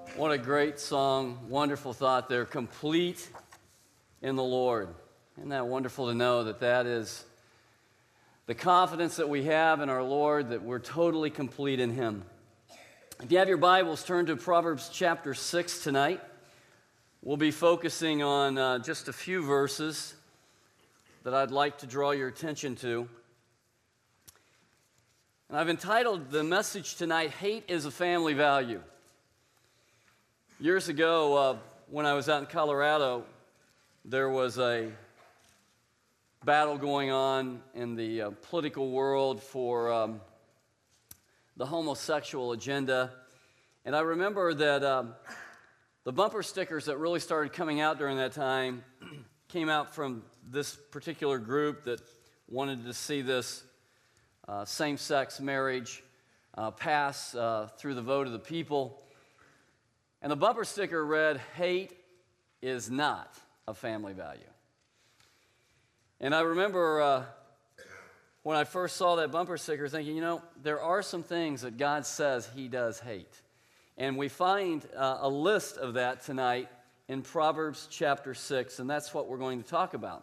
What a great song, wonderful thought there, complete in the Lord. Isn't that wonderful to know that that is the confidence that we have in our Lord, that we're totally complete in Him. If you have your Bibles, turn to Proverbs chapter 6 tonight. We'll be focusing on just a few verses that I'd like to draw your attention to. And I've entitled the message tonight, Hate is a Family Value. Years ago, when I was out in Colorado, there was a battle going on in the political world for the homosexual agenda. And I remember that the bumper stickers that really started coming out during that time came out from this particular group that wanted to see this same-sex marriage pass through the vote of the people. And the bumper sticker read, "Hate is not a family value." And I remember when I first saw that bumper sticker thinking, there are some things that God says He does hate. And we find a list of that tonight in Proverbs chapter 6, and that's what we're going to talk about.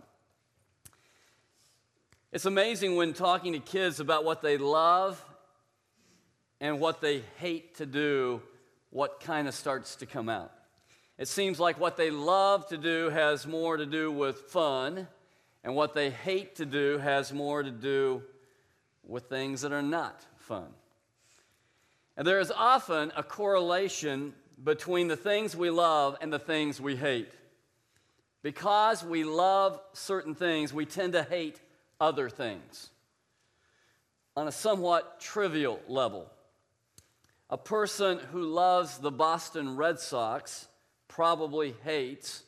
It's amazing when talking to kids about what they love and what they hate to do, what kind of starts to come out. It seems like what they love to do has more to do with fun, and what they hate to do has more to do with things that are not fun. And there is often a correlation between the things we love and the things we hate. Because we love certain things, we tend to hate other things on a somewhat trivial level. A person who loves the Boston Red Sox probably hates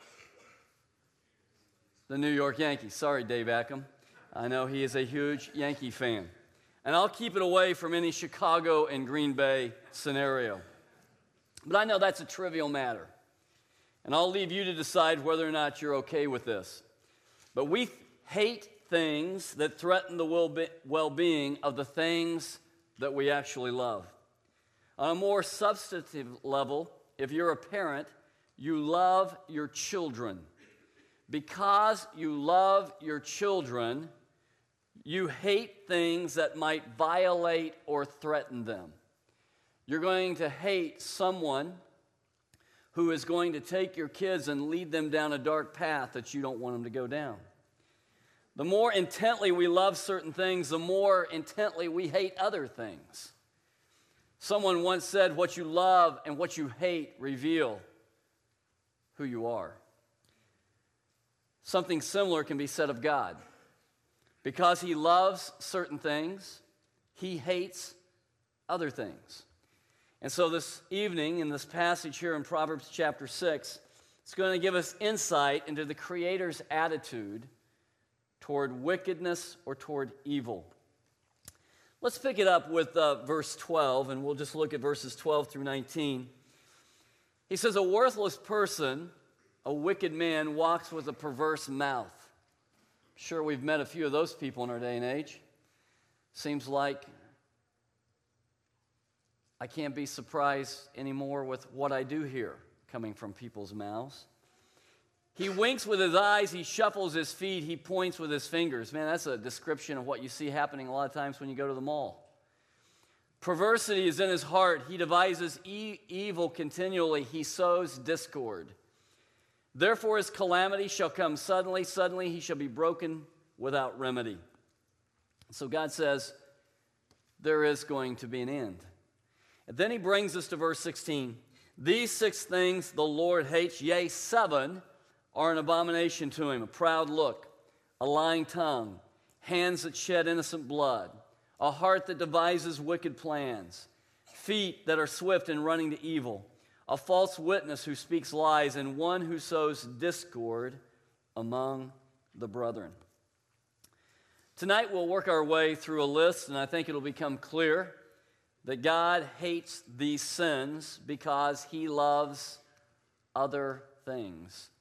the New York Yankees. Sorry, Dave Ackham. I know he is a huge Yankee fan. And I'll keep it away from any Chicago and Green Bay scenario. But I know that's a trivial matter. And I'll leave you to decide whether or not you're okay with this. But we hate things that threaten the well-being of the things that we actually love. On a more substantive level, if you're a parent, you love your children. Because you love your children, you hate things that might violate or threaten them. You're going to hate someone who is going to take your kids and lead them down a dark path that you don't want them to go down. The more intently we love certain things, the more intently we hate other things. Someone once said, what you love and what you hate reveal who you are. Something similar can be said of God. Because He loves certain things, He hates other things. And so this evening, in this passage here in Proverbs chapter 6, it's going to give us insight into the Creator's attitude toward wickedness or toward evil. Let's pick it up with verse 12, and we'll just look at verses 12 through 19. He says, a worthless person, a wicked man, walks with a perverse mouth. Sure, we've met a few of those people in our day and age. Seems like I can't be surprised anymore with what I do hear coming from people's mouths. He winks with his eyes, he shuffles his feet, he points with his fingers. Man, that's a description of what you see happening a lot of times when you go to the mall. Perversity is in his heart. He devises evil continually. He sows discord. Therefore his calamity shall come suddenly. Suddenly he shall be broken without remedy. So God says there is going to be an end. And then he brings us to verse 16. These 6 things the Lord hates, yea, 7 are an abomination to Him: a proud look, a lying tongue, hands that shed innocent blood, a heart that devises wicked plans, feet that are swift in running to evil, a false witness who speaks lies, and one who sows discord among the brethren. Tonight we'll work our way through a list, and I think it'll become clear that God hates these sins because He loves other things.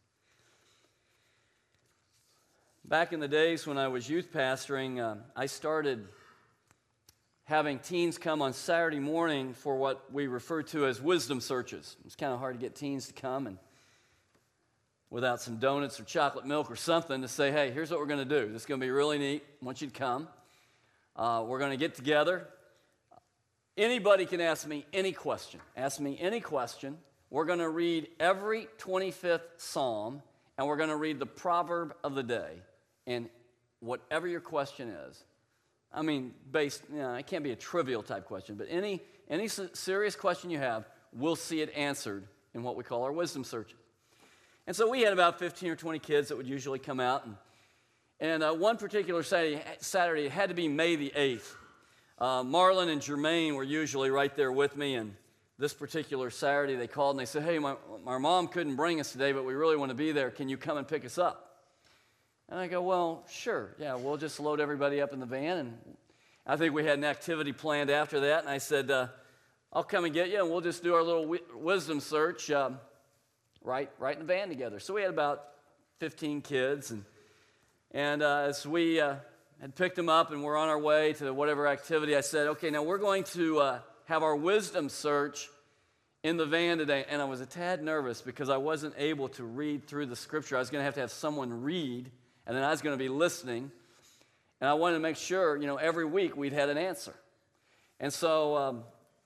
Back in the days when I was youth pastoring, I started having teens come on Saturday morning for what we refer to as wisdom searches. It's kind of hard to get teens to come and without some donuts or chocolate milk or something to say, hey, here's what we're going to do. This is going to be really neat. I want you to come. We're going to get together. Anybody can ask me any question. Ask me any question. We're going to read every 25th Psalm, and we're going to read the proverb of the day. And whatever your question is, I mean, it can't be a trivial type question, but any serious question you have, we'll see it answered in what we call our wisdom searches. And so we had about 15 or 20 kids that would usually come out. And one particular Saturday, it had to be May the 8th. Marlon and Jermaine were usually right there with me. And this particular Saturday, they called and they said, hey, my mom couldn't bring us today, but we really want to be there. Can you come and pick us up? And I go, well, sure. Yeah, we'll just load everybody up in the van. And I think we had an activity planned after that. And I said, I'll come and get you, and we'll just do our little wisdom search right in the van together. So we had about 15 kids. And as we had picked them up and we're on our way to whatever activity, I said, okay, now we're going to have our wisdom search in the van today. And I was a tad nervous because I wasn't able to read through the scripture. I was going to have someone read, and then I was going to be listening. And I wanted to make sure, every week we'd had an answer. And so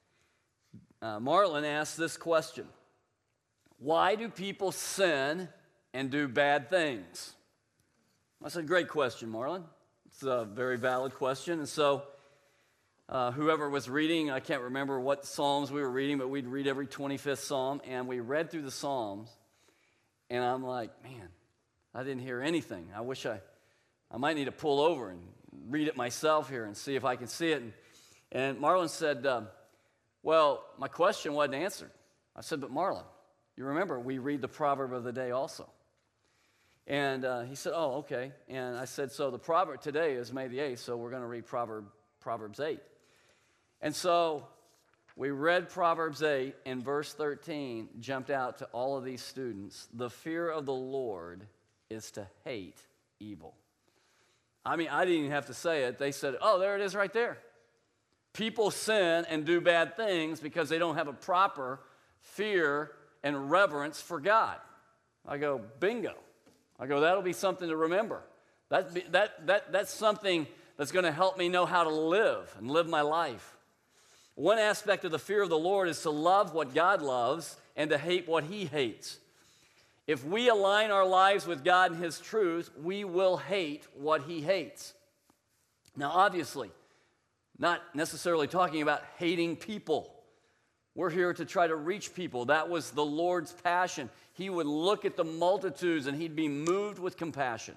Marlon asked this question: why do people sin and do bad things? I said, great question, Marlon. It's a very valid question. And so whoever was reading, I can't remember what Psalms we were reading, but we'd read every 25th Psalm, and we read through the Psalms, and I'm like, man, I didn't hear anything. I wish I might need to pull over and read it myself here and see if I can see it. And Marlon said, well, my question wasn't answered. I said, but Marlon, you remember we read the proverb of the day also. And he said, oh, okay. And I said, so the proverb today is May the 8th, so we're going to read Proverbs 8. And so we read Proverbs 8, and verse 13 jumped out to all of these students. The fear of the Lord is to hate evil. I mean, I didn't even have to say it. They said, oh, there it is right there. People sin and do bad things because they don't have a proper fear and reverence for God. I go, bingo. I go, that'll be something to remember. That's something that's going to help me know how to live and live my life. One aspect of the fear of the Lord is to love what God loves and to hate what He hates. If we align our lives with God and His truth, we will hate what He hates. Now, obviously, not necessarily talking about hating people. We're here to try to reach people. That was the Lord's passion. He would look at the multitudes and He'd be moved with compassion.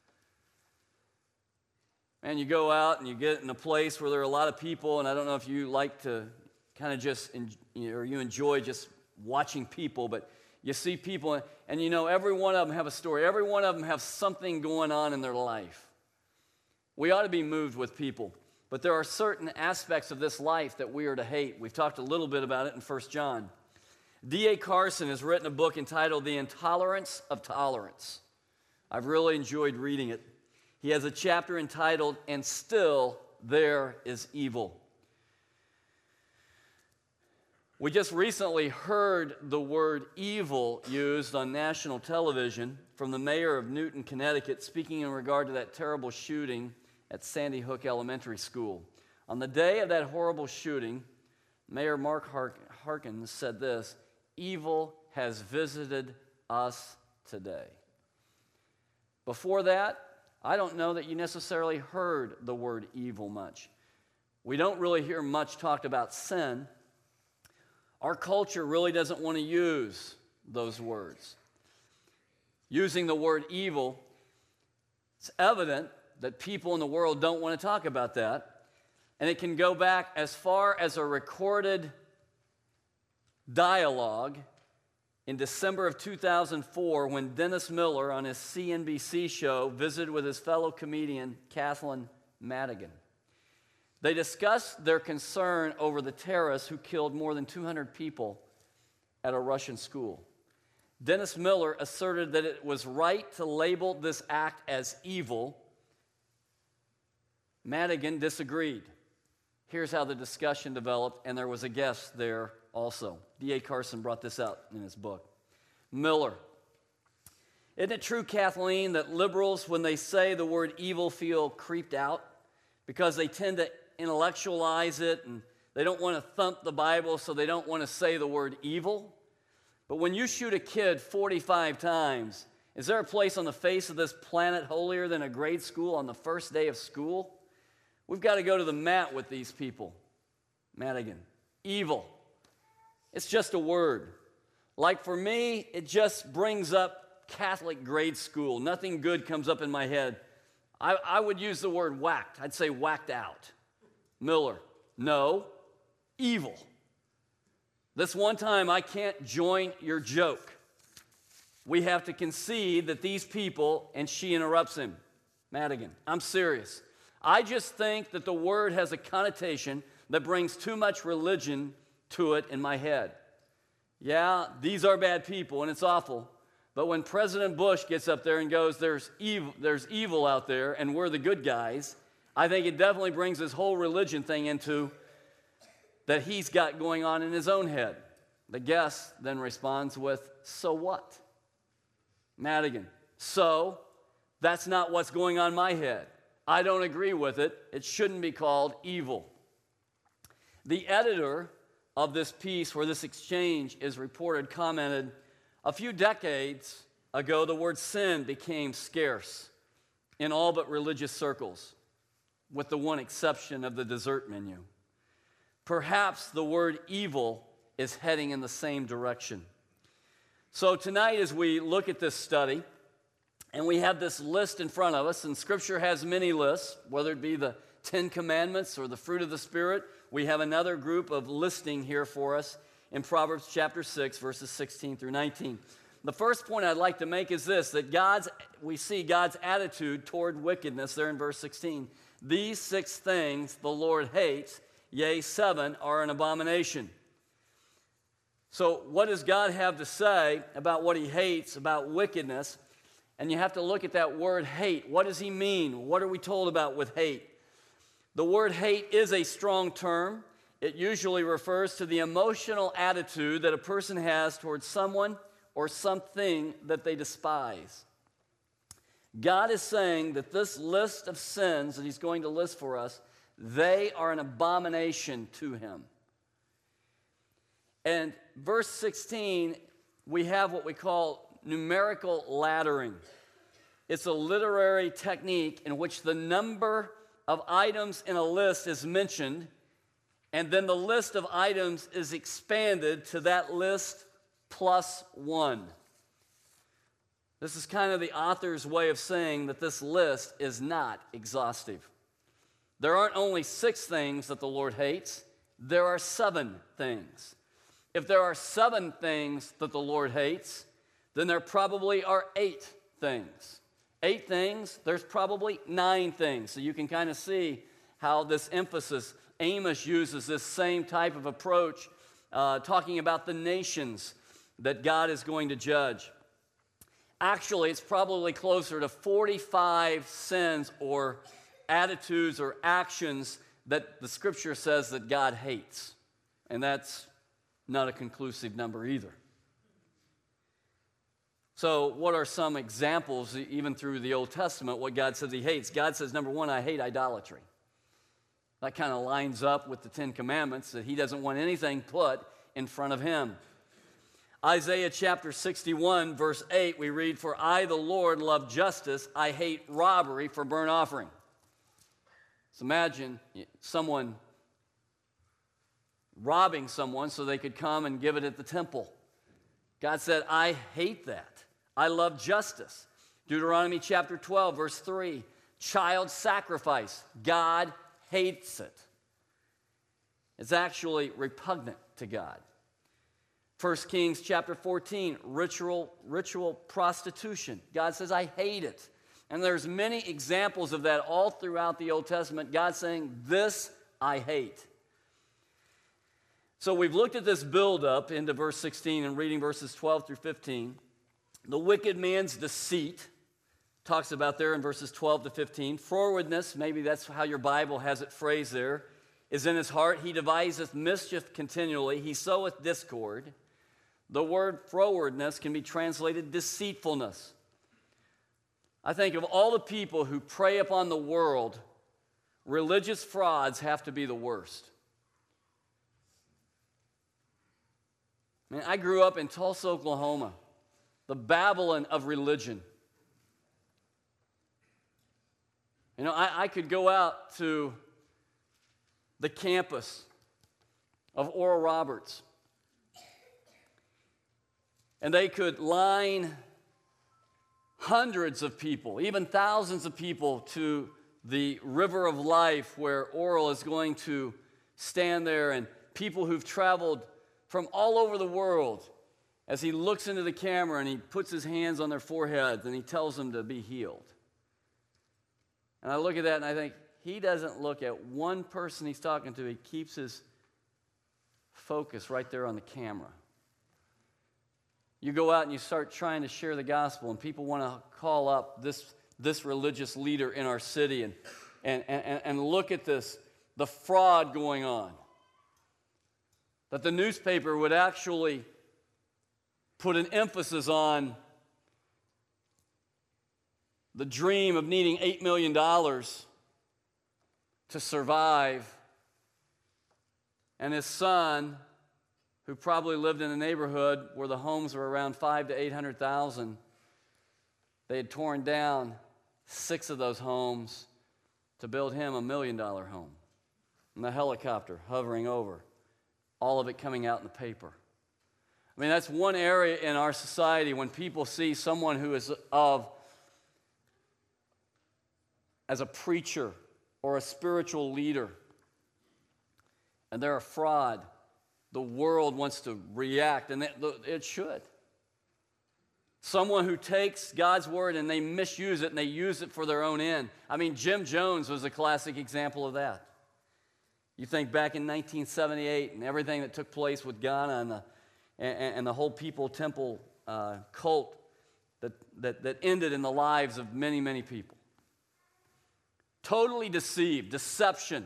And you go out and you get in a place where there are a lot of people, and I don't know if you like to kind of just, or you enjoy just watching people, but you see people, and every one of them have a story. Every one of them have something going on in their life. We ought to be moved with people. But there are certain aspects of this life that we are to hate. We've talked a little bit about it in 1 John. D.A. Carson has written a book entitled The Intolerance of Tolerance. I've really enjoyed reading it. He has a chapter entitled, And Still There is Evil. We just recently heard the word evil used on national television from the mayor of Newton, Connecticut, speaking in regard to that terrible shooting at Sandy Hook Elementary School. On the day of that horrible shooting, Mayor Mark Harkins said this: evil has visited us today. Before that, I don't know that you necessarily heard the word evil much. We don't really hear much talked about sin. Our culture really doesn't want to use those words. Using the word evil, it's evident that people in the world don't want to talk about that. And it can go back as far as a recorded dialogue in December of 2004 when Dennis Miller on his CNBC show visited with his fellow comedian Kathleen Madigan. They discussed their concern over the terrorists who killed more than 200 people at a Russian school. Dennis Miller asserted that it was right to label this act as evil. Madigan disagreed. Here's how the discussion developed, and there was a guest there also. D.A. Carson brought this out in his book. Miller. Isn't it true, Kathleen, that liberals, when they say the word evil, feel creeped out because they tend to intellectualize it and they don't want to thump the Bible, so they don't want to say the word evil? But when you shoot a kid 45 times, is there a place on the face of this planet holier than a grade school on the first day of school? We've got to go to the mat with these people. Madigan. Evil. It's just a word. Like for me, it just brings up Catholic grade school. Nothing good comes up in my head. I would use the word whacked. I'd say whacked out. Miller. No. Evil. This one time, I can't join your joke. We have to concede that these people, and she interrupts him. Madigan. I'm serious. I just think that the word has a connotation that brings too much religion to it in my head. Yeah, these are bad people, and it's awful. But when President Bush gets up there and goes, there's evil out there, and we're the good guys, I think it definitely brings this whole religion thing into that he's got going on in his own head. The guest then responds with, so what? Madigan. So, that's not what's going on in my head. I don't agree with it. It shouldn't be called evil. The editor of this piece where this exchange is reported commented, a few decades ago, the word sin became scarce in all but religious circles, with the one exception of the dessert menu. Perhaps the word evil is heading in the same direction. So tonight, as we look at this study, and we have this list in front of us, and Scripture has many lists, whether it be the 10 Commandments or the fruit of the Spirit. We have another group of listing here for us in Proverbs chapter 6, verses 16 through 19. The first point I'd like to make is this, that we see God's attitude toward wickedness there in verse 16. These 6 things the Lord hates, yea, 7 are an abomination. So what does God have to say about what he hates, about wickedness? And you have to look at that word hate. What does he mean? What are we told about with hate? The word hate is a strong term. It usually refers to the emotional attitude that a person has towards someone or something that they despise. God is saying that this list of sins that he's going to list for us, they are an abomination to him. And verse 16, we have what we call numerical laddering. It's a literary technique in which the number of items in a list is mentioned, and then the list of items is expanded to that list plus 1. This is kind of the author's way of saying that this list is not exhaustive. There aren't only 6 things that the Lord hates, there are 7 things. If there are 7 things that the Lord hates, then there probably are 8 things. 8 things, there's probably 9 things. So you can kind of see how this emphasis, Amos uses this same type of approach, talking about the nations that God is going to judge. Actually, it's probably closer to 45 sins or attitudes or actions that the Scripture says that God hates. And that's not a conclusive number either. So what are some examples, even through the Old Testament, what God says he hates? God says, number 1, I hate idolatry. That kind of lines up with the 10 Commandments, that he doesn't want anything put in front of him. Isaiah chapter 61, verse 8, we read, for I, the Lord, love justice. I hate robbery for burnt offering. So imagine someone robbing someone so they could come and give it at the temple. God said, I hate that. I love justice. Deuteronomy chapter 12, verse 3, child sacrifice. God hates it. It's actually repugnant to God. 1 Kings chapter 14, ritual prostitution. God says, I hate it. And there's many examples of that all throughout the Old Testament. God saying, this I hate. So we've looked at this build-up into verse 16 and reading verses 12 through 15. The wicked man's deceit, talks about there in verses 12 to 15. Forwardness, maybe that's how your Bible has it phrased there. is in his heart. He deviseth mischief continually. He soweth discord. The word frowardness can be translated deceitfulness. I think of all the people who prey upon the world, religious frauds have to be the worst. I mean, I grew up in Tulsa, Oklahoma, the Babylon of religion. You know, I could go out to the campus of Oral Roberts, and they could line hundreds of people, even thousands of people, to the river of life where Oral is going to stand there, and people who've traveled from all over the world, as he looks into the camera and he puts his hands on their foreheads and he tells them to be healed. And I look at that and I think, he doesn't look at one person he's talking to. He keeps his focus right there on the camera. You go out and you start trying to share the gospel, and people want to call up this religious leader in our city and look at this, the fraud going on. That the newspaper would actually put an emphasis on the dream of needing $8 million to survive, and his son, who probably lived in a neighborhood where the homes were around 500,000 to 800,000, they had torn down 6 of those homes to build him $1 million home. And the helicopter hovering over, all of it coming out in the paper. I mean, that's one area in our society when people see someone who is as a preacher or a spiritual leader, and they're a fraud. The world wants to react, and it should. Someone who takes God's word and they misuse it and they use it for their own end. I mean, Jim Jones was a classic example of that. You think back in 1978 and everything that took place with Ghana and the whole People Temple cult that ended in the lives of many, many people. Totally deceived, deception.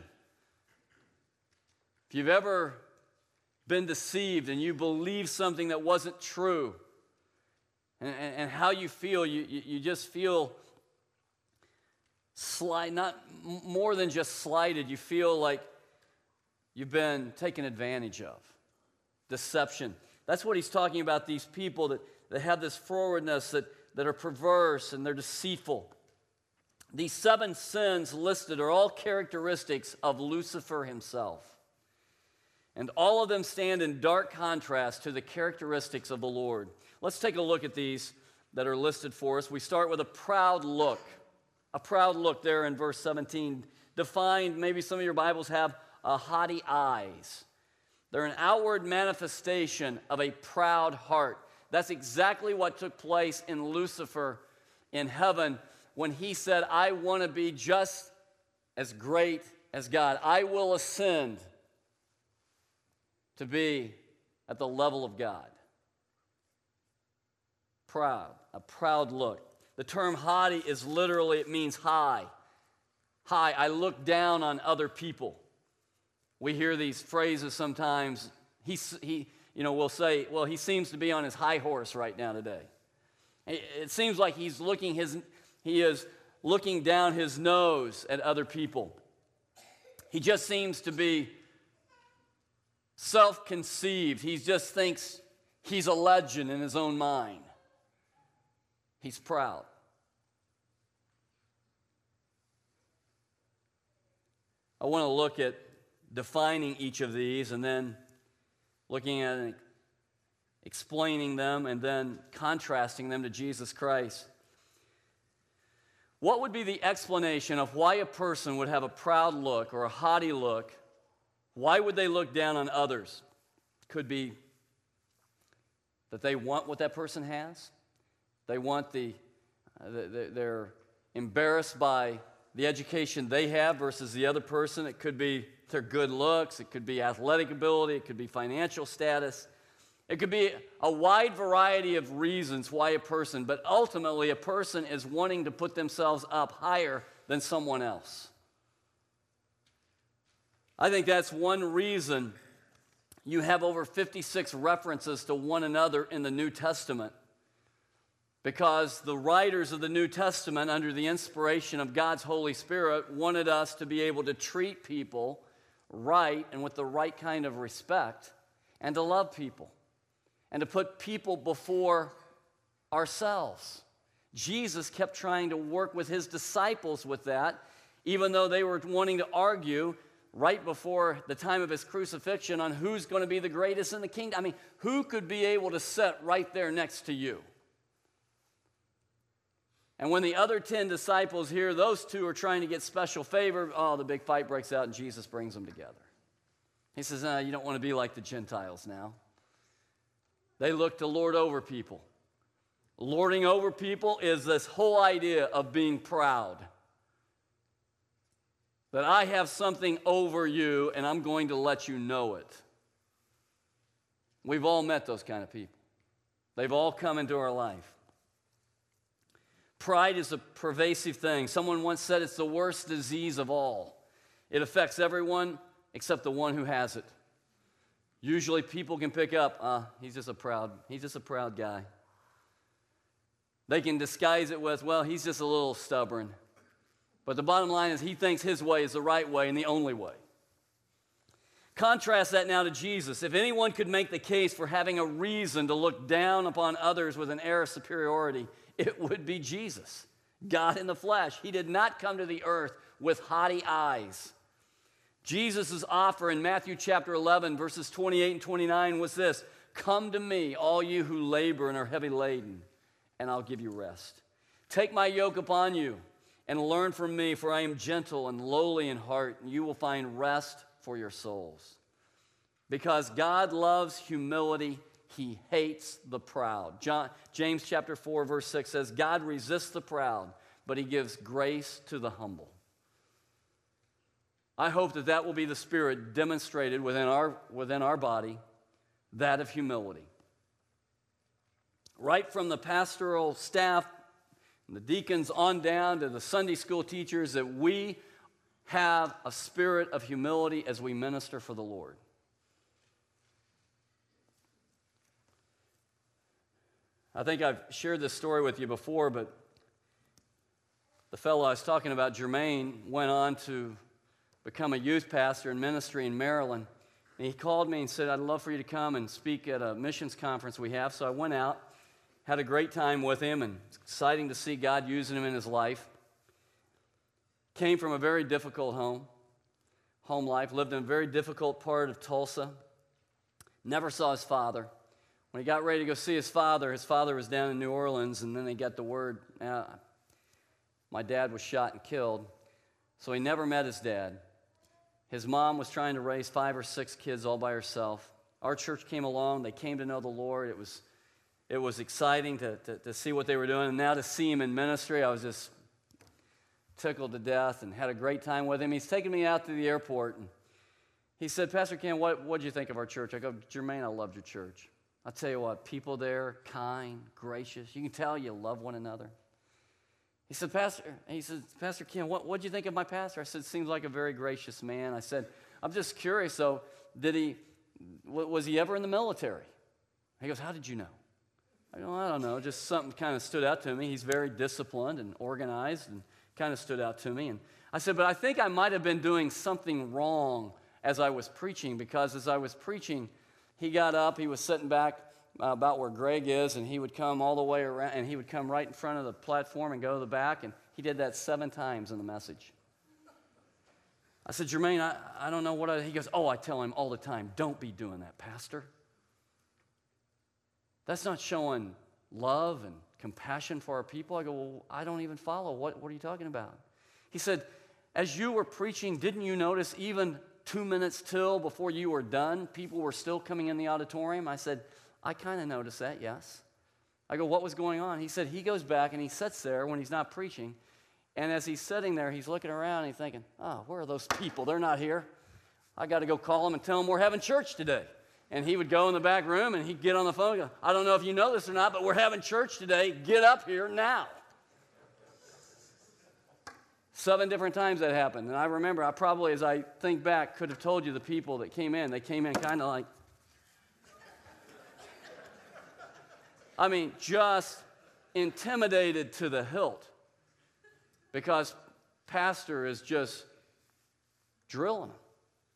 If you've ever been deceived and you believe something that wasn't true, and how you feel, you just feel not more than just slighted. You feel like you've been taken advantage of. Deception. That's what he's talking about, these people that have this forwardness, that are perverse and they're deceitful. These 7 sins listed are all characteristics of Lucifer himself. And all of them stand in dark contrast to the characteristics of the Lord. Let's take a look at these that are listed for us. We start with a proud look. A proud look there in verse 17. Defined, maybe some of your Bibles have haughty eyes. They're an outward manifestation of a proud heart. That's exactly what took place in Lucifer in heaven when he said, I want to be just as great as God. I will ascend to be at the level of God. Proud, a proud look. The term haughty is literally, it means high. High, I look down on other people. We hear these phrases sometimes. We'll say, well, he seems to be on his high horse right now today. It seems like he is looking down his nose at other people. He just seems to be self-conceived. He just thinks he's a legend in his own mind. He's proud. I want to look at defining each of these and then looking at and explaining them and then contrasting them to Jesus Christ. What would be the explanation of why a person would have a proud look or a haughty look? Why would they look down on others? Could be that they want what that person has. They want they're embarrassed by the education they have versus the other person. It could be their good looks. It could be athletic ability. It could be financial status. It could be a wide variety of reasons why a person, but ultimately a person is wanting to put themselves up higher than someone else. I think that's one reason you have over 56 references to one another in the New Testament. Because the writers of the New Testament, under the inspiration of God's Holy Spirit, wanted us to be able to treat people right and with the right kind of respect, and to love people, and to put people before ourselves. Jesus kept trying to work with his disciples with that, even though they were wanting to argue right before the time of his crucifixion on who's going to be the greatest in the kingdom. I mean, who could be able to sit right there next to you? And when the other 10 disciples hear those two are trying to get special favor, the big fight breaks out and Jesus brings them together. He says, you don't want to be like the Gentiles now. They look to lord over people. Lording over people is this whole idea of being proud. That I have something over you and I'm going to let you know it. We've all met those kind of people. They've all come into our life. Pride is a pervasive thing. Someone once said it's the worst disease of all. It affects everyone except the one who has it. Usually people can pick up, he's just a proud guy. They can disguise it with, well, he's just a little stubborn. But the bottom line is he thinks his way is the right way and the only way. Contrast that now to Jesus. If anyone could make the case for having a reason to look down upon others with an air of superiority, it would be Jesus, God in the flesh. He did not come to the earth with haughty eyes. Jesus' offer in Matthew chapter 11, verses 28 and 29 was this: "Come to me, all you who labor and are heavy laden, and I'll give you rest. Take my yoke upon you and learn from me, for I am gentle and lowly in heart, and you will find rest for your souls." Because God loves humility, he hates the proud. James chapter 4, verse 6 says, God resists the proud, but he gives grace to the humble. I hope that that will be the spirit demonstrated within our body, that of humility. Right from the pastoral staff and the deacons on down to the Sunday school teachers, that we have a spirit of humility as we minister for the Lord. I think I've shared this story with you before, but the fellow I was talking about, Jermaine, went on to become a youth pastor in ministry in Maryland. And he called me and said, I'd love for you to come and speak at a missions conference we have. So I went out, had a great time with him, and it's exciting to see God using him in his life. Came from a very difficult home life, lived in a very difficult part of Tulsa. Never saw his father. When he got ready to go see his father was down in New Orleans, and then they got the word, my dad was shot and killed. So he never met his dad. His mom was trying to raise 5 or 6 kids all by herself. Our church came along. They came to know the Lord. It was exciting to see what they were doing. And now to see him in ministry, I was just tickled to death and had a great time with him. He's taken me out to the airport. And he said, Pastor Ken, what'd you think of our church? I go, Jermaine, I loved your church. I'll tell you what, people there, kind, gracious. You can tell you love one another. He said, Pastor Ken, what'd you think of my pastor? I said, seems like a very gracious man. I said, I'm just curious, though, was he ever in the military? He goes, how did you know? I go, I don't know, just something kind of stood out to me. He's very disciplined and organized and kind of stood out to me. And I said, but I think I might have been doing something wrong as I was preaching, because as I was preaching, he got up, he was sitting back about where Greg is, and he would come all the way around, and he would come right in front of the platform and go to the back, and he did that 7 times in the message. I said, Jermaine, I don't know what he goes, I tell him all the time, don't be doing that, Pastor. That's not showing love and compassion for our people. I go, well, I don't even follow. What are you talking about? He said, as you were preaching, didn't you notice even 2 minutes till before you were done, people were still coming in the auditorium? I said, I kind of noticed that, yes. I go, what was going on? He said, he goes back and he sits there when he's not preaching, and as he's sitting there, he's looking around and he's thinking, where are those people? They're not here. I got to go call them and tell them we're having church today. And he would go in the back room and he'd get on the phone and go, I don't know if you know this or not, but we're having church today. Get up here now. 7 different times that happened. And I remember, I probably, as I think back, could have told you the people that came in. They came in kind of like, I mean, just intimidated to the hilt because pastor is just drilling them.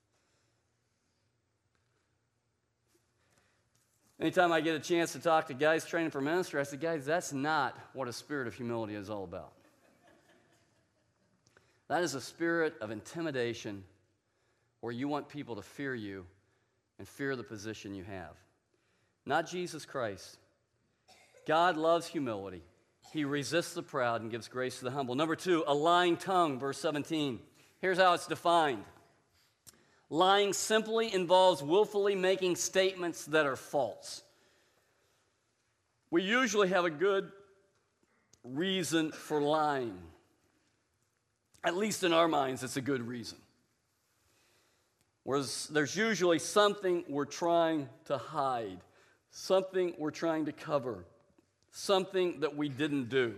Anytime I get a chance to talk to guys training for ministry, I say, guys, that's not what a spirit of humility is all about. That is a spirit of intimidation where you want people to fear you and fear the position you have. Not Jesus Christ. God loves humility. He resists the proud and gives grace to the humble. Number 2, a lying tongue, verse 17. Here's how it's defined. Lying simply involves willfully making statements that are false. We usually have a good reason for lying. At least in our minds, it's a good reason. Whereas there's usually something we're trying to hide, something we're trying to cover, something that we didn't do.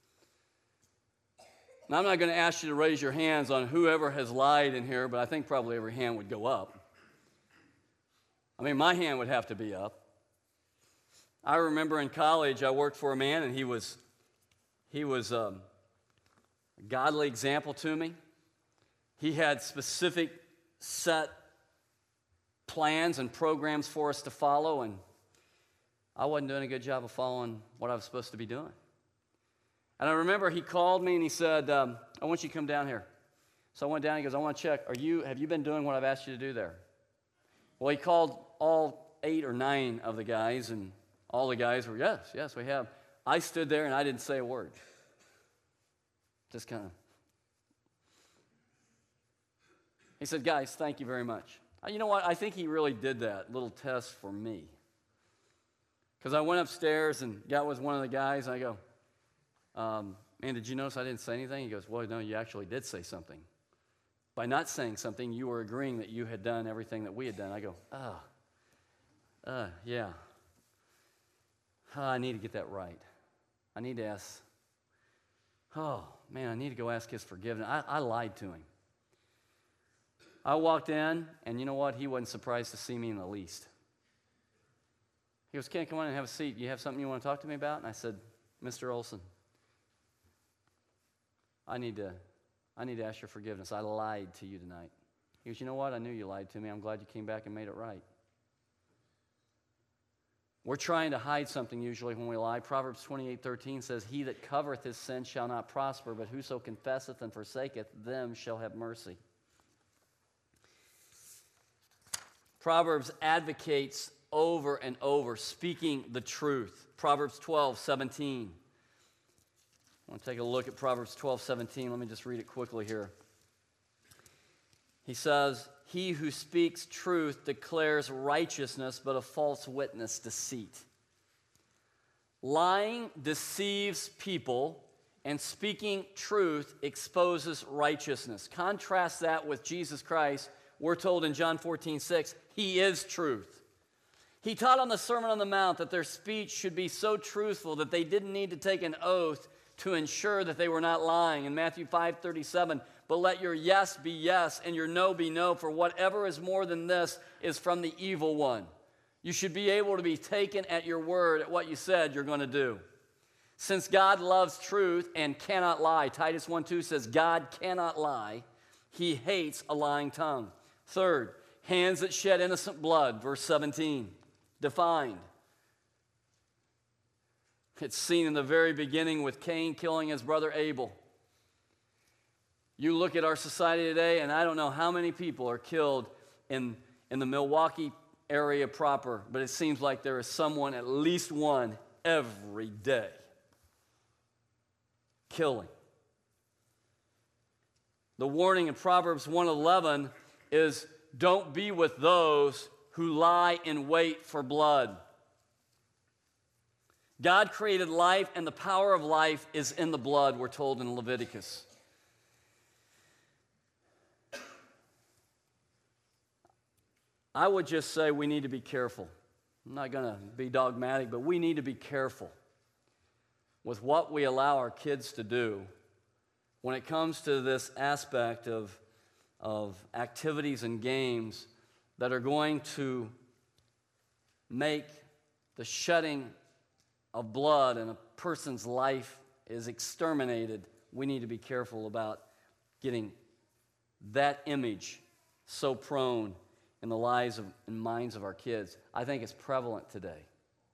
Now, I'm not going to ask you to raise your hands on whoever has lied in here, but I think probably every hand would go up. I mean, my hand would have to be up. I remember in college, I worked for a man, and he was a godly example to me. He had specific set plans and programs for us to follow, and I wasn't doing a good job of following what I was supposed to be doing. And I remember he called me and he said, I want you to come down here. So I went down, he goes, I want to check, have you been doing what I've asked you to do there? Well, he called all 8 or 9 of the guys, and all the guys were, yes, we have. I stood there and I didn't say a word. Just kind of. He said, guys, thank you very much. You know what? I think he really did that little test for me. Because I went upstairs and got with one of the guys, and I go, man, did you notice I didn't say anything? He goes, well, no, you actually did say something. By not saying something, you were agreeing that you had done everything that we had done. I go, yeah. I need to get that right. I need to ask, I need to go ask his forgiveness. I lied to him. I walked in, and you know what? He wasn't surprised to see me in the least. He goes, Ken, come on and have a seat. You have something you want to talk to me about? And I said, Mr. Olson, I need to ask your forgiveness. I lied to you tonight. He goes, you know what? I knew you lied to me. I'm glad you came back and made it right. We're trying to hide something usually when we lie. Proverbs 28:13 says, he that covereth his sin shall not prosper, but whoso confesseth and forsaketh them shall have mercy. Proverbs advocates over and over speaking the truth. Proverbs 12:17. I want to take a look at Proverbs 12:17. Let me just read it quickly here. He says, he who speaks truth declares righteousness, but a false witness deceit. Lying deceives people, and speaking truth exposes righteousness. Contrast that with Jesus Christ. We're told in John 14:6, he is truth. He taught on the Sermon on the Mount that their speech should be so truthful that they didn't need to take an oath to ensure that they were not lying. In Matthew 5:37, but let your yes be yes and your no be no, for whatever is more than this is from the evil one. You should be able to be taken at your word at what you said you're going to do. Since God loves truth and cannot lie, Titus 1:2 says God cannot lie. He hates a lying tongue. Third, hands that shed innocent blood, verse 17, defined. It's seen in the very beginning with Cain killing his brother Abel. You look at our society today, and I don't know how many people are killed in the Milwaukee area proper, but it seems like there is someone, at least one, every day. Killing. The warning in Proverbs 1:11 is, don't be with those who lie in wait for blood. God created life, and the power of life is in the blood, we're told in Leviticus. I would just say we need to be careful. I'm not going to be dogmatic, but we need to be careful with what we allow our kids to do when it comes to this aspect of activities and games that are going to make the shedding of blood in a person's life is exterminated, we need to be careful about getting that image so prone in the lives and minds of our kids. I think it's prevalent today.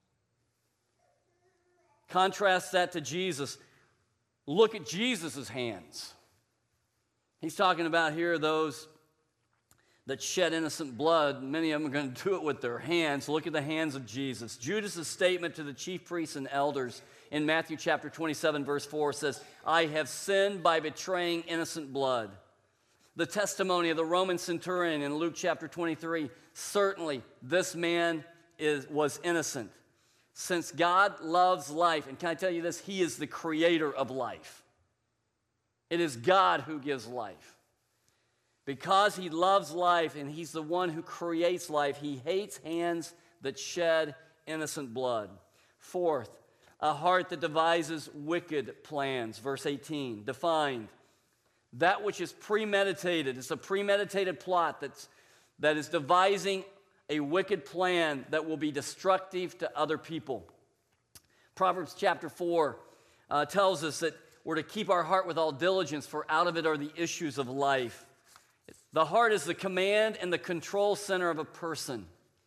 Contrast that to Jesus. Look at Jesus' hands. He's talking about here those that shed innocent blood. Many of them are going to do it with their hands. Look at the hands of Jesus. Judas' statement to the chief priests and elders in Matthew chapter 27, verse 4 says, I have sinned by betraying innocent blood. The testimony of the Roman centurion in Luke chapter 23, certainly this man was innocent. Since God loves life, and can I tell you this, He is the creator of life. It is God who gives life. Because He loves life and He's the one who creates life, He hates hands that shed innocent blood. Fourth, a heart that devises wicked plans. Verse 18, defined. That which is premeditated. It's a premeditated plot that is devising a wicked plan that will be destructive to other people. Proverbs chapter 4 tells us that we're to keep our heart with all diligence, for out of it are the issues of life. The heart is the command and the control center of a person.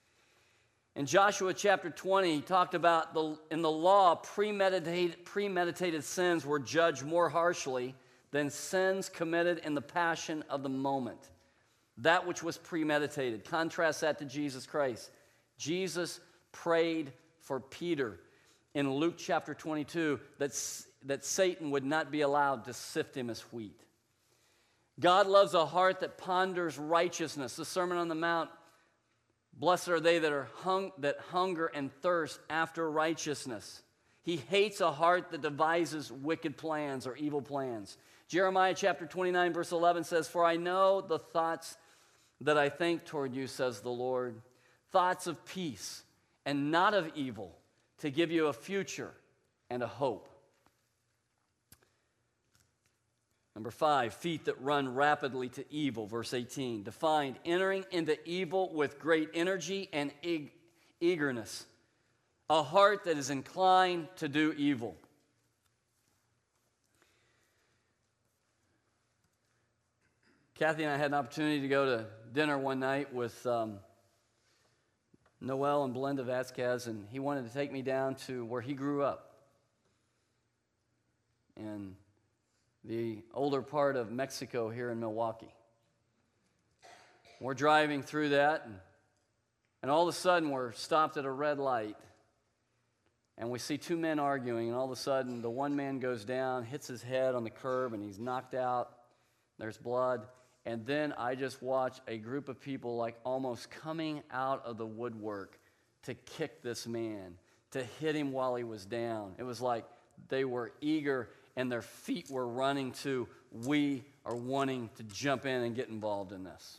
In Joshua chapter 20, he talked about in the law, premeditated sins were judged more harshly than sins committed in the passion of the moment. That which was premeditated. Contrast that to Jesus Christ. Jesus prayed for Peter in Luke chapter 22 that Satan would not be allowed to sift him as wheat. God loves a heart that ponders righteousness. The Sermon on the Mount, blessed are they that hunger and thirst after righteousness. He hates a heart that devises wicked plans or evil plans. Jeremiah chapter 29 verse 11 says, For I know the thoughts that I think toward you, says the Lord, thoughts of peace and not of evil, to give you a future and a hope. Number 5, feet that run rapidly to evil, verse 18. Defined, entering into evil with great energy and eagerness. A heart that is inclined to do evil. Kathy and I had an opportunity to go to dinner one night with Noel and Belinda Vasquez, and he wanted to take me down to where he grew up. And the older part of Mexico here in Milwaukee. We're driving through that, and all of a sudden we're stopped at a red light, and we see two men arguing, and all of a sudden the one man goes down, hits his head on the curb, and he's knocked out. There's blood. And then I just watch a group of people like almost coming out of the woodwork to kick this man, to hit him while he was down. It was like they were eager and their feet were running to, we are wanting to jump in and get involved in this.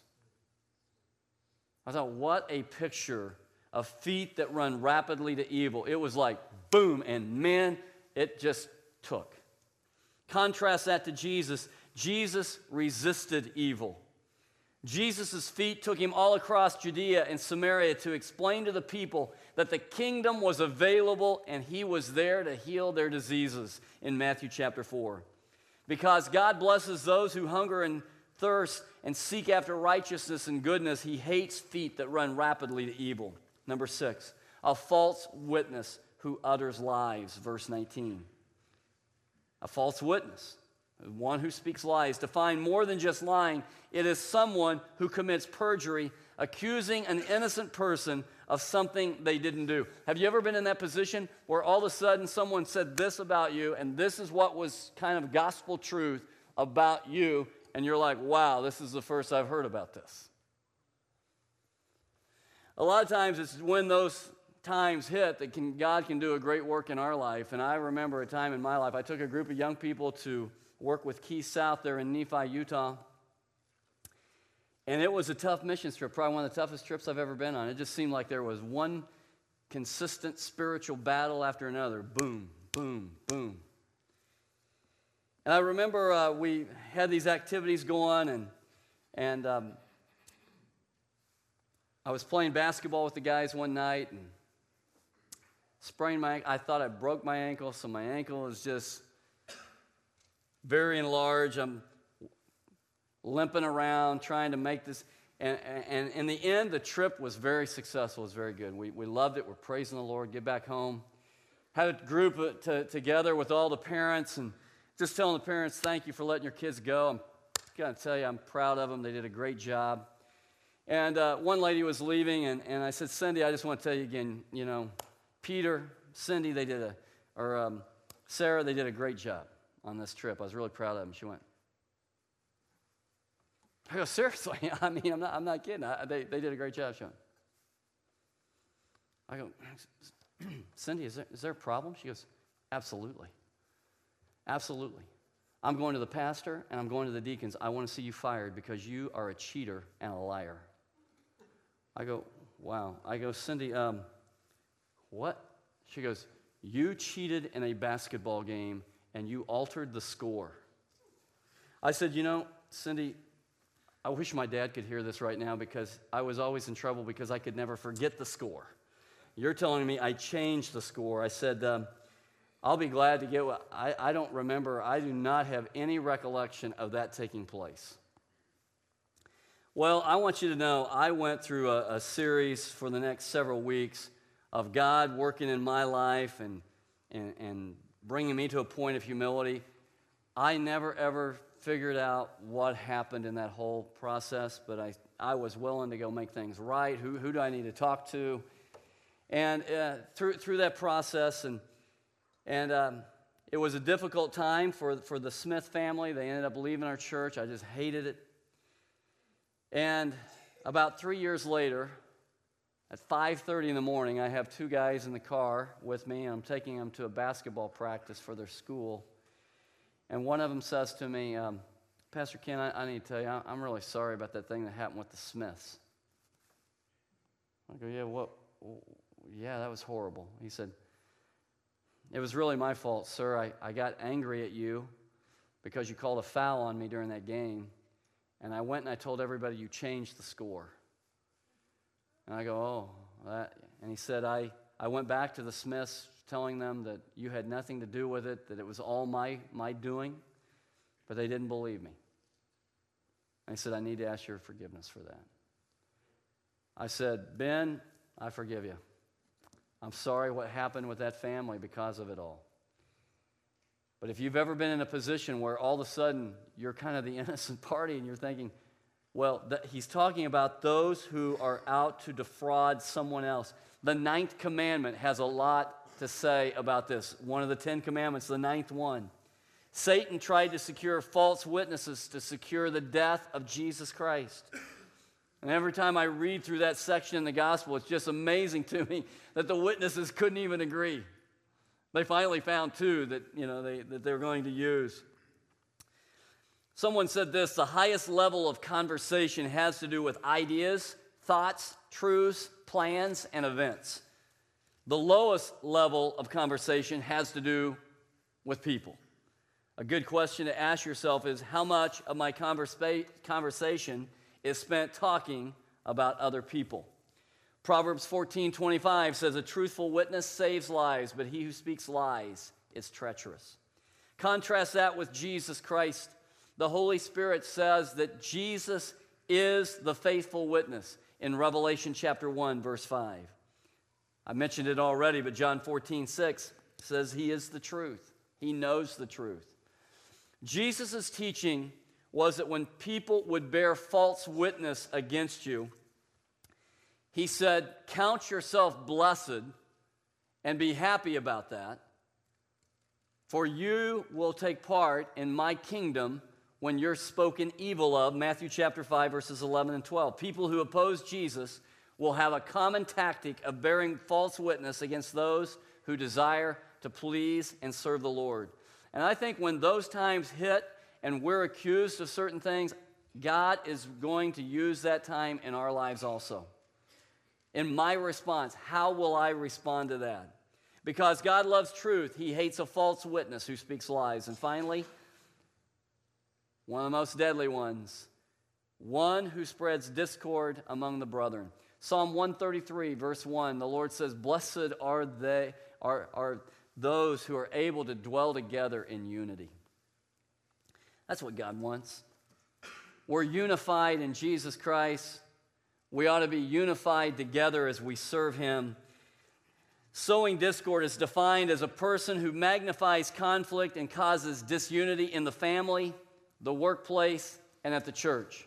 I thought, what a picture of feet that run rapidly to evil. It was like, boom, and man, it just took. Contrast that to Jesus. Jesus resisted evil. Jesus' feet took him all across Judea and Samaria to explain to the people that the kingdom was available and he was there to heal their diseases in Matthew chapter 4. Because God blesses those who hunger and thirst and seek after righteousness and goodness, he hates feet that run rapidly to evil. Number 6, a false witness who utters lies, verse 19. A false witness. One who speaks lies. Defined more than just lying, it is someone who commits perjury, accusing an innocent person of something they didn't do. Have you ever been in that position where all of a sudden someone said this about you, and this is what was kind of gospel truth about you, and you're like, wow, this is the first I've heard about this? A lot of times it's when those times hit that God can do a great work in our life. And I remember a time in my life, I took a group of young people to work with Key South there in Nephi, Utah. And it was a tough mission trip, probably one of the toughest trips I've ever been on. It just seemed like there was one consistent spiritual battle after another. Boom, boom, boom. And I remember we had these activities going, and I was playing basketball with the guys one night and sprained my ankle. I thought I broke my ankle, so my ankle is just very enlarged. I'm limping around trying to make this. And in the end, the trip was very successful. It was very good. We loved it. We're praising the Lord. Get back home. Had a group together with all the parents and just telling the parents, thank you for letting your kids go. I'm going to tell you, I'm proud of them. They did a great job. And one lady was leaving, and I said, Cindy, I just want to tell you again, Peter, Cindy, Sarah, they did a great job on this trip. I was really proud of them. She went, I go, seriously? I mean, I'm not kidding. They did a great job, Sean. I go, Cindy, is there a problem? She goes, absolutely. Absolutely. I'm going to the pastor and I'm going to the deacons. I want to see you fired because you are a cheater and a liar. I go, wow. I go, Cindy, what? She goes, you cheated in a basketball game and you altered the score. I said, Cindy, I wish my dad could hear this right now because I was always in trouble because I could never forget the score. You're telling me I changed the score. I said, I'll be glad to get what I don't remember. I do not have any recollection of that taking place. Well, I want you to know I went through a series for the next several weeks of God working in my life and bringing me to a point of humility. I never, ever figured out what happened in that whole process, but I was willing to go make things right. Who do I need to talk to? And through that process, and it was a difficult time for the Smith family. They ended up leaving our church. I just hated it. And about 3 years later, at 5:30 in the morning, I have two guys in the car with me, and I'm taking them to a basketball practice for their school. And one of them says to me, Pastor Ken, I need to tell you, I'm really sorry about that thing that happened with the Smiths. I go, yeah, what? Yeah, that was horrible. He said, it was really my fault, sir. I got angry at you because you called a foul on me during that game. And I went and I told everybody you changed the score. And I go, oh, that. And he said, I went back to the Smiths telling them that you had nothing to do with it, that it was all my doing, but they didn't believe me. And he said, I need to ask your forgiveness for that. I said, Ben, I forgive you. I'm sorry what happened with that family because of it all. But if you've ever been in a position where all of a sudden you're kind of the innocent party and you're thinking, well, he's talking about those who are out to defraud someone else. The 9th commandment has a lot to say about this. One of the 10 commandments, the 9th one. Satan tried to secure false witnesses to secure the death of Jesus Christ. And every time I read through that section in the gospel, it's just amazing to me that the witnesses couldn't even agree. They finally found two that they were going to use. Someone said this: the highest level of conversation has to do with ideas, thoughts, truths, plans, and events. The lowest level of conversation has to do with people. A good question to ask yourself is, how much of my conversation is spent talking about other people? Proverbs 14:25 says, a truthful witness saves lives, but he who speaks lies is treacherous. Contrast that with Jesus Christ. The Holy Spirit says that Jesus is the faithful witness in Revelation chapter 1, verse 5. I mentioned it already, but John 14:6 says he is the truth. He knows the truth. Jesus' teaching was that when people would bear false witness against you, he said, count yourself blessed and be happy about that, for you will take part in my kingdom when you're spoken evil of. Matthew chapter 5, verses 11 and 12. People who oppose Jesus will have a common tactic of bearing false witness against those who desire to please and serve the Lord. And I think when those times hit and we're accused of certain things, God is going to use that time in our lives also. In my response, how will I respond to that? Because God loves truth. He hates a false witness who speaks lies. And finally, one of the most deadly ones. One who spreads discord among the brethren. Psalm 133, verse 1, the Lord says, "Blessed are those who are able to dwell together in unity." That's what God wants. We're unified in Jesus Christ. We ought to be unified together as we serve Him. Sowing discord is defined as a person who magnifies conflict and causes disunity in the family, the workplace, and at the church.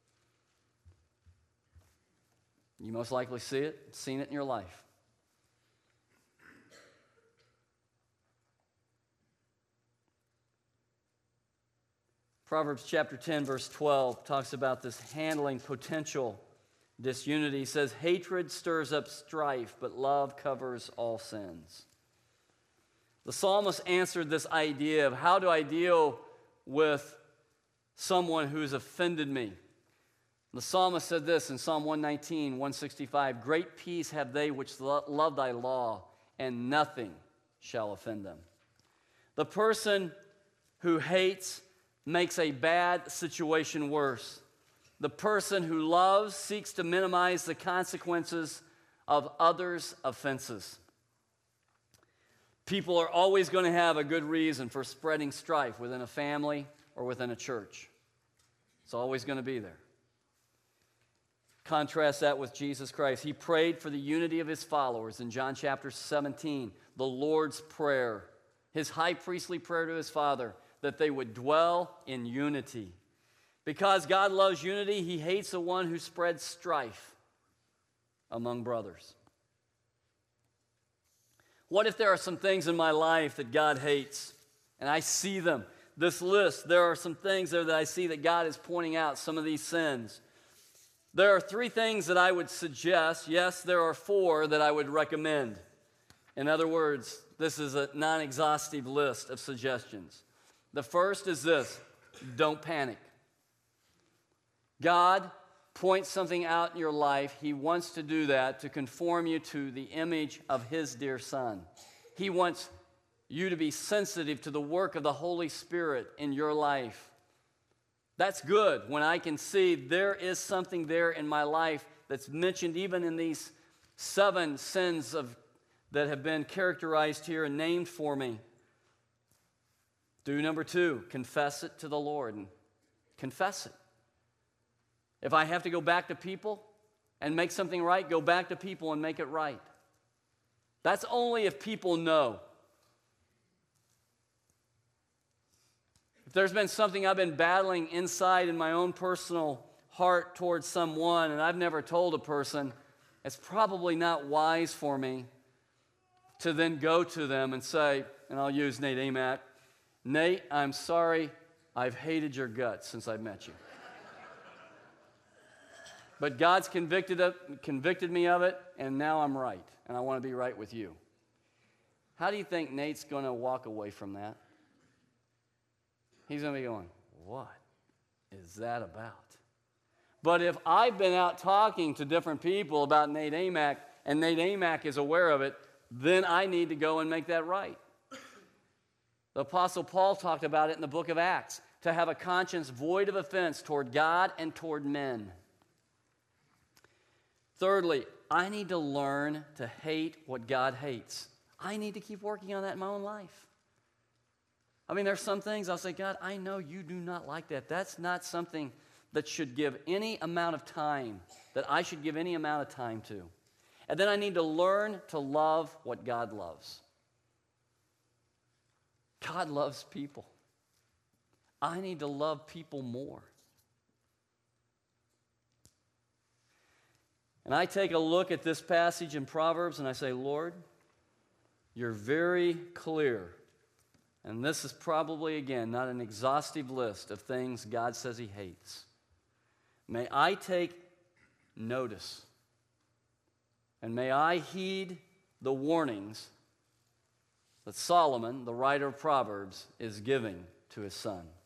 You most likely seen it in your life. Proverbs chapter 10, verse 12 talks about this handling potential disunity. He says, "Hatred stirs up strife, but love covers all sins." The psalmist answered this idea of how do I deal with someone who's offended me. The psalmist said this in Psalm 119, 165, "Great peace have they which love thy law, and nothing shall offend them." The person who hates makes a bad situation worse. The person who loves seeks to minimize the consequences of others' offenses. People are always going to have a good reason for spreading strife within a family or within a church. It's always going to be there. Contrast that with Jesus Christ. He prayed for the unity of His followers in John chapter 17, the Lord's Prayer, His high priestly prayer to His Father, that they would dwell in unity. Because God loves unity, He hates the one who spreads strife among brothers. What if there are some things in my life that God hates, and I see them? This list, there are some things there that I see that God is pointing out, some of these sins. There are 3 things that I would suggest. Yes, there are 4 that I would recommend. In other words, this is a non-exhaustive list of suggestions. The first is this: don't panic. God points something out in your life. He wants to do that to conform you to the image of His dear Son. He wants you to be sensitive to the work of the Holy Spirit in your life. That's good when I can see there is something there in my life that's mentioned even in these 7 sins that have been characterized here and named for me. Do number 2, confess it to the Lord and confess it. If I have to go back to people and make something right, go back to people and make it right. That's only if people know. If there's been something I've been battling inside in my own personal heart towards someone and I've never told a person, it's probably not wise for me to then go to them and say, and I'll use Nate Amack, "Nate, I'm sorry, I've hated your guts since I met you. But God's convicted me of it, and now I'm right, and I want to be right with you." How do you think Nate's going to walk away from that? He's going to be going, "What is that about?" But if I've been out talking to different people about Nate Amack, and Nate Amack is aware of it, then I need to go and make that right. The Apostle Paul talked about it in the book of Acts, to have a conscience void of offense toward God and toward men. Thirdly, I need to learn to hate what God hates. I need to keep working on that in my own life. I mean, there's some things I'll say, "God, I know you do not like that. That's not something that should give any amount of time, that I should give any amount of time to." And then I need to learn to love what God loves. God loves people. I need to love people more. And I take a look at this passage in Proverbs and I say, "Lord, you're very clear." And this is probably, again, not an exhaustive list of things God says He hates. May I take notice, and may I heed the warnings that Solomon, the writer of Proverbs, is giving to his son.